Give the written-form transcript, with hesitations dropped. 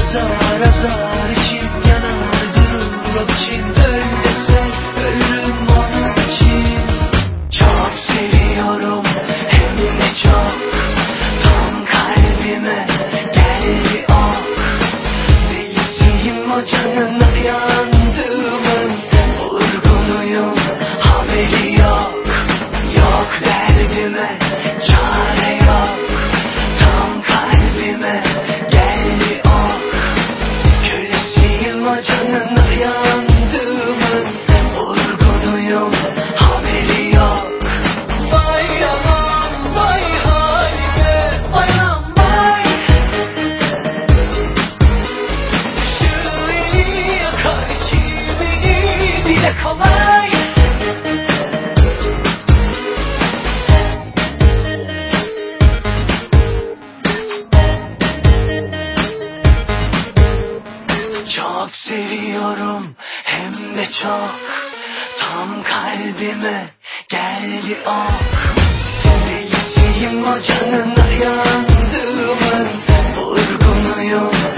Azar azar içim yanar durur o biçim. Öl desen ölürüm onun için. Çok seviyorum hem de çok. Tam kalbime geldi ok. Delisiyim o canına yandığımın. Vurgunuyum haberi yok. Yok derdime çare yok. Tam kalbime geldi ok. Kölesiyim o canına yandığımın. Vurgunuyum haberi yok. Vay anam vay halime, vay anam vay. Şöyle yakar içimi dile kolay. Çok seviyorum hem de çok. Tam kalbime geldi ok. Delisiyim o canına yandığımın. Vurgunuyum